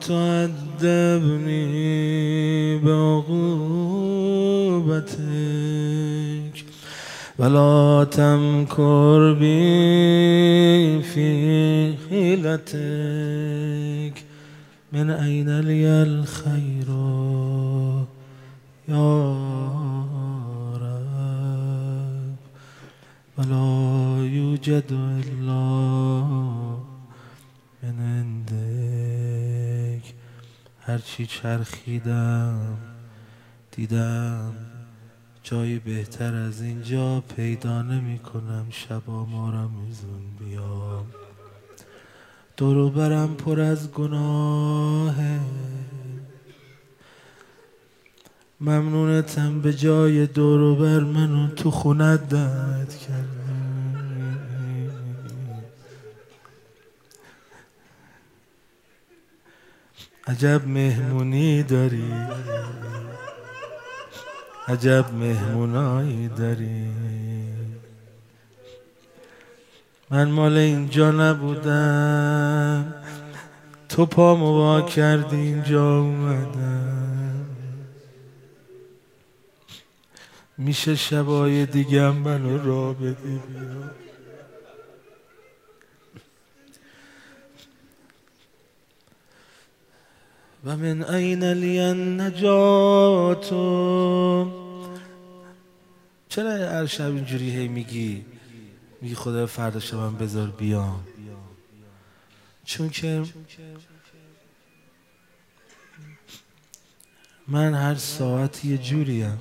تؤدبني بعقوبتك ولا تمكر بي في حيلتك من أين لي الخير يا رب ولا يوجد إلا من عندك. هرچی چرخیدم دیدم جای بهتر از اینجا پیدا نمی کنم. شبا ما رمضون بیام دور و برم پر از گناهه. ممنونتم به جای دور و بر منو تو خونت دعوت کردم. عجب مهمونی داری، عجب مهمونایی داری. من مال اینجا نبودم، تو پامو وا کردی اینجا اومدم. میشه شبای دیگه هم منو را بدی بیا. و من این لی النجات. چرا هر شب اینجوری هی میگی خدا فردا شبم بذار بیام؟ چون که من هر ساعت یه جوریم.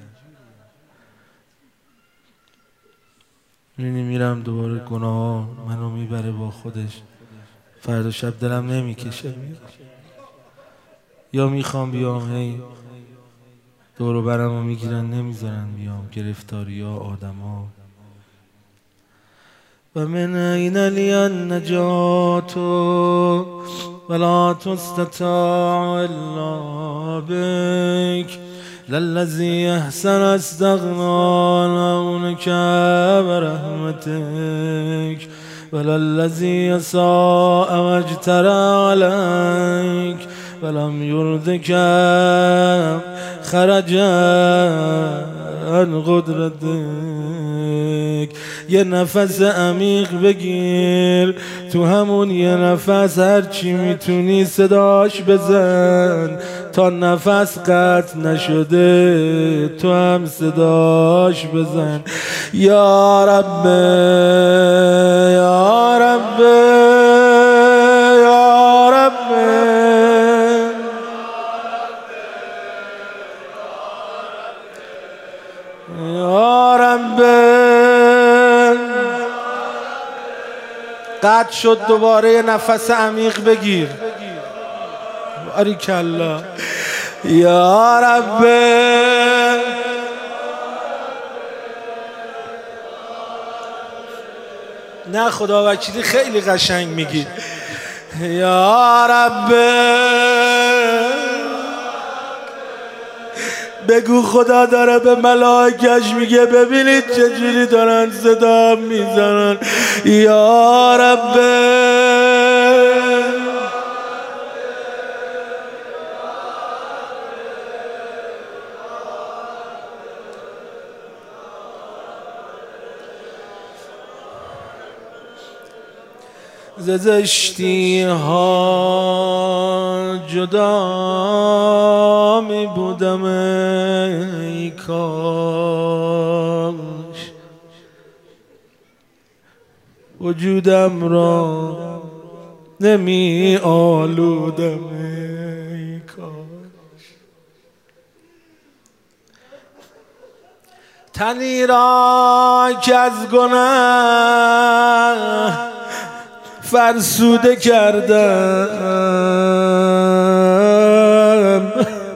میرم دوباره گناه منو میبره با خودش. فردا شب دلم نمیکشه یا میخوام بیام هی دور و برم رو میگیرن نمیذارن بیام. گرفتاری ها آدم ها. و من این لی النجات ولا تستطاع الا بک للذی احسن استغنا لونک برحمتک وللذی اساء واجترى علیک ولم یردک خرج عن قدرتک. یه نفس عمیق بگیر، تو همون یه نفس هرچی میتونی صداش بزن. تا نفس قطع نشده تو هم صداش بزن. یا رب یا رب یا رب یا رب. قطع شد دوباره یه نفس عمیق بگیر. باریکالله. یا رب نه خدا وکیلی خیلی قشنگ میگی. یا رب بگو خدا داره به ملائکش میگه ببینید چجوری دارن صدا میزنن. یا رب ز زشتی ها جدا می بودم ای کاش وجودم را نمی آلودم ای کاش. تنی را که از گناه فرسوده کردم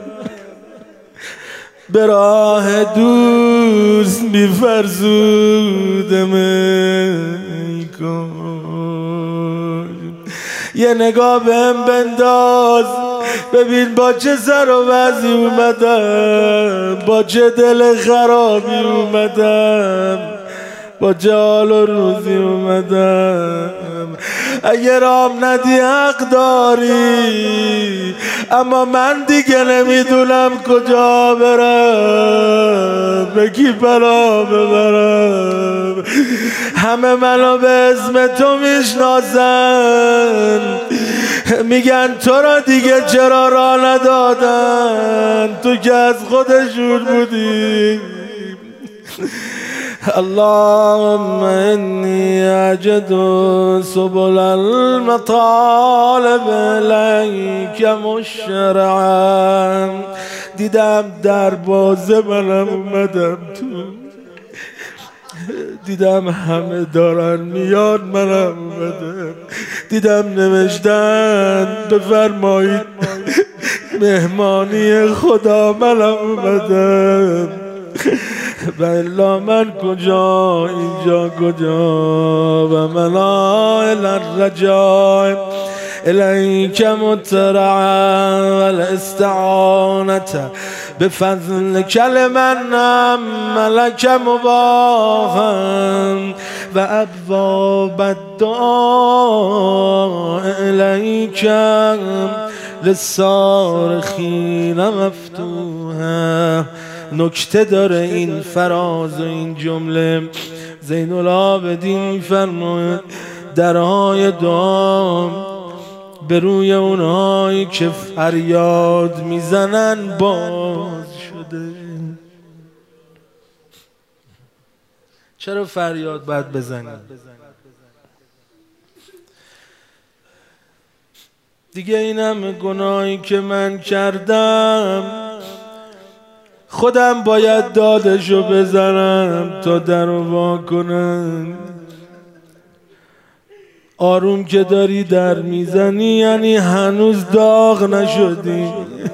به راه دوست می‌فرسودم ای کاش. یه نگاه بهم بنداز ببین با چه سر و وضعی اومدم، با چه دل خرابی اومدم، با چه حال و روزی اومدم. اگه رام ندی حق داری، اما من دیگه نمیدونم کجا برم، به کی پناه ببرم. همه منو به اسم تو میشناسن، میگن تو را دیگه چرا راه ندادن، تو که از خودشون بودی. اللهم إني أجد سبل المطالب إليك مشرعا. دیدم در بازه منم اومدم تو، دیدم همه دارن میان منم اومدم، دیدم نوشتن بفرمایید مهمانی خدا منم اومدم. و الا من کجا، اینجا کجا. و منائل الرجاء الیک مترعا و الاستعانة بفضلک لمن ملک مباها و ابواب الدعاء الیک للصارخین مفتوحا. نکته داره این فراز و این جمله. زین العابدین فرماید درهای دعا به روی اونهایی که فریاد میزنن باز شده. چرا فریاد باید بزنی؟ دیگه این همه گناهی که من کردم، خودم باید دادشو بزنم تا درو وا کنم. آروم که داری در میزنی یعنی هنوز داغ نشدی،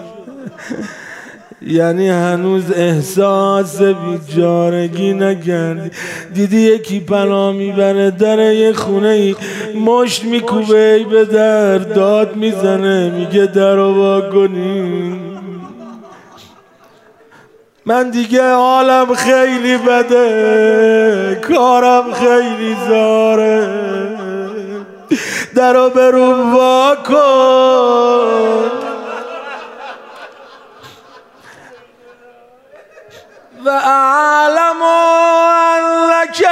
یعنی هنوز احساس بیچارگی نکردی. دیدی یکی پناه میبره در یه خونه ای، مشت میکوبه ای به در، داد میزنه میگه درو وا کنی. من دیگه حالم خیلی بده، کارم خیلی زاره، درو برو وا کن. و اعلم انک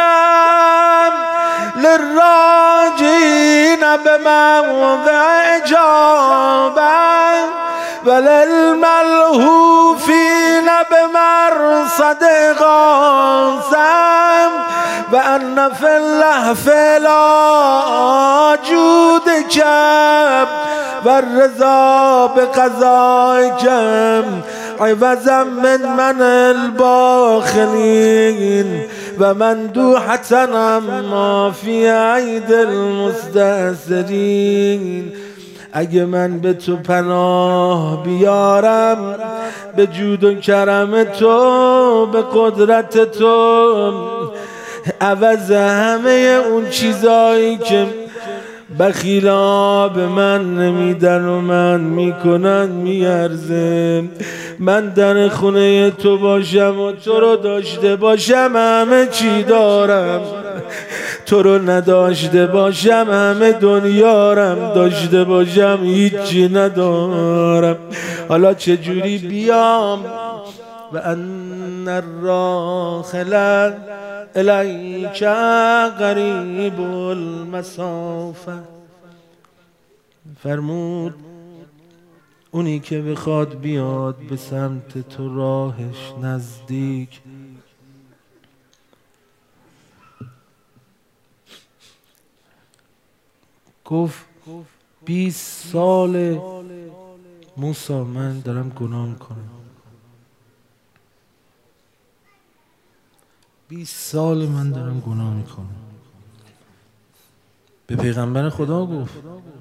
للراجین بموضع اجابه وللملهوفین بمرصد قاسم و ان فی اللهف لا جودک و الرضا بقضایک عوضا من الباخلین و مندوحة عما فی عید المستأثرین. اگه من به تو پناه بیارم، به جود و کرم تو، به قدرت تو، عوض همه اون چیزایی که بخیلا به من نمیدن و من میکنن میارزه، من در خونه تو باشم و تو رو داشته باشم همه چی دارم، تو رو نداشته باشم همه دنیارم، داشته باشم هیچی ندارم. حالا چجوری بیام؟ و ان الراحل الیک قریب المسافه. فرمود اونی که بخواد بیاد به سمت تو راهش نزدیک. گفت 20 سال موسی من دارم گناه میکنم، 20 سال من دارم گناه میکنم. به پیغمبر خدا گفت.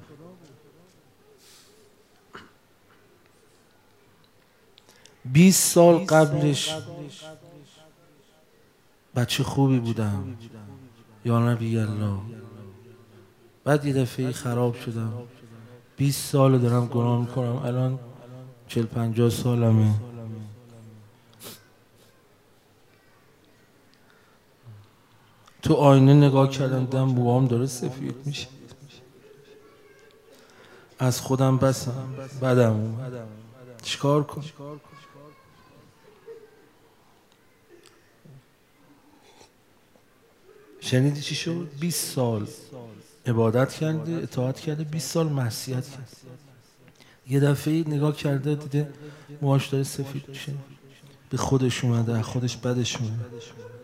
بیست سال قبلش بچه خوبی بودم یا نبی الله، بعد یه دفعه خراب شدم. 20 سال دارم گناه میکنم، الان 40-50 سالمه. تو آینه نگاه کردم دیدم موام داره سفید میشه. از خودم بسم بدم اومد. چیکار کنم؟ شنیدی چی شد؟ 20 سال عبادت کرده، اطاعت کرده، 20 سال معصیت کرده. یه دفعه نگاه کرده دیده موهاش داره سفید میشه، به خودش اومده، خودش بدش اومده.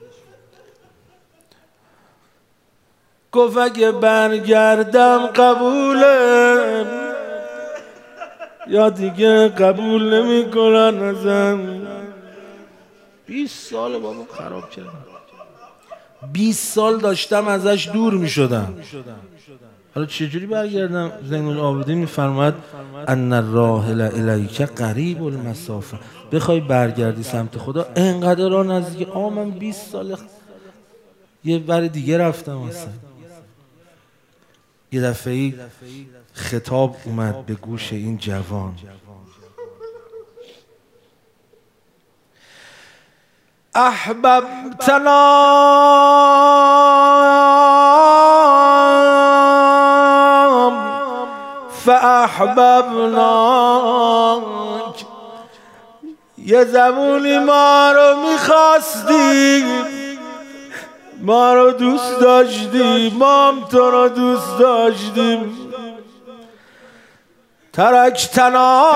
گفت اگه برگردم قبوله یا دیگه قبول نمی کنن ازم. 20 سال بابا خراب کردم، 20 سال داشتم ازش دور می شدم. حالا چجوری برگردم؟ زین العابدین میفرماید ان الراحل الیک قریب المسافه. بخوای برگردی سمت خدا انقدر راه نزدیک. من 20 سال یه بر دیگه رفتم اصلا. یه دفعه خطاب اومد به گوش این جوان. احببتنا فاحببناک. یه زمانی ما رو میخواستی، ما رو دوست داشتی، ما هم تو رو دوست داشتیم. ترکتنا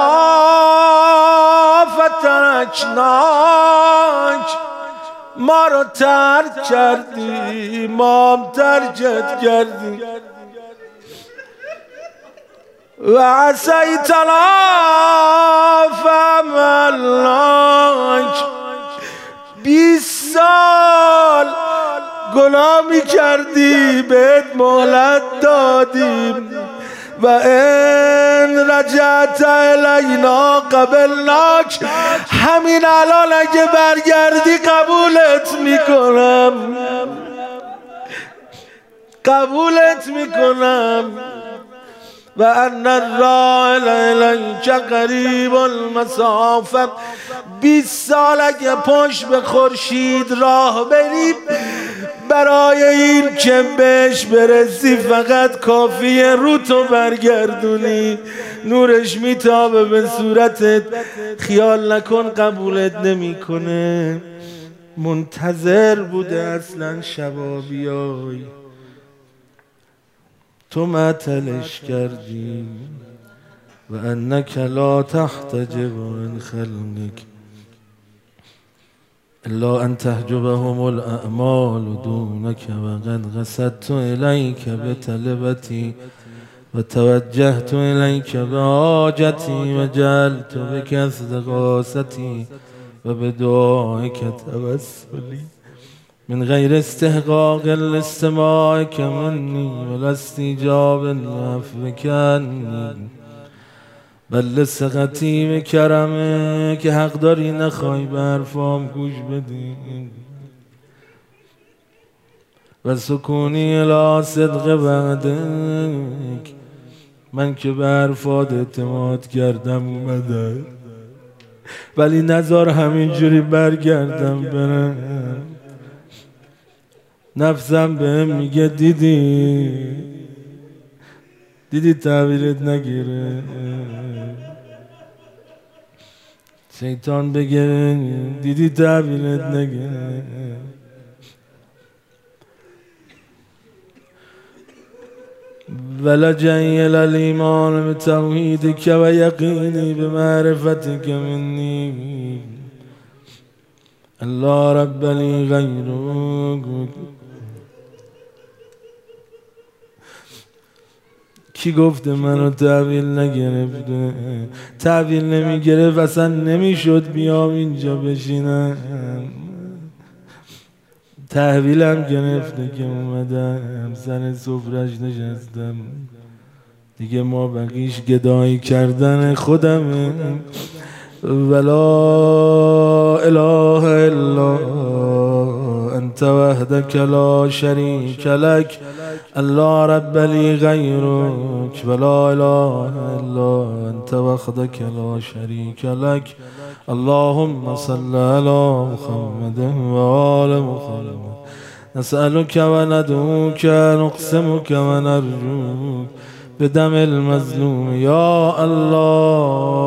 فترکناک. ما رو ترک کردی، ما هم ترکت کردیم. و عصیتنا فعملناک. 20 سال گناه می کردی، بهت مهلت دادیم. و ان رجعت الینا قبلناک. همین الان اگه برگردی قبولت میکنم، قبولت میکنم. و ان الراحل الیک قریب المسافه. 20 سال اگه پشت به خورشید راه بری، برای این که بهش برسی فقط کافیه رو تو برگردونی، نورش میتابه به صورتت. خیال نکن قبولت نمیکنه. منتظر بوده اصلا شبا بیای، تو معطلش کردی. و انک لا تحتجب من خلقک الا ان تحجبهم الاعمال دونك. وقد قصدت الیک بطلبتی و توجهت الیک بحاجتی و جعلت بک استغاثتی و بدعائک توسلی من غیر استحقاق الاستماع منی ولا استیجاب عفوک عنی، بل سقطی به کرمه که حق داری نخوای به حرفام گوش بدی. و سکونی الی صدق وعدک. من که به حرفات اعتماد کردم اومده، ولی نذار همینجوری برگردم برم. نفسم بهم میگه دیدی تعبیرت نگیره. شیطان بگه دیدی تعبیرت نگیره. ولا جیل الایمان بتوحیدک و یقینی بمعرفتک منی. الله رب لی غیرک. کی گفته منو تحویل نگرفته؟ تحویل نمیگرفت اصلا نمیشد بیام اینجا بشینم. تحویلم گرفته که اومدم سر سفرش نشستم. دیگه ما بقیش گدایی کردن خودمه. ولا اله الا انت وحدك لا شريك لك الله رب لي غيرك ولا اله الا انت وحدك لا شريك لك اللهم صل على محمد وآل محمد نسألك وندعوك نقسمك ونرجوك بدم المظلوم. یا الله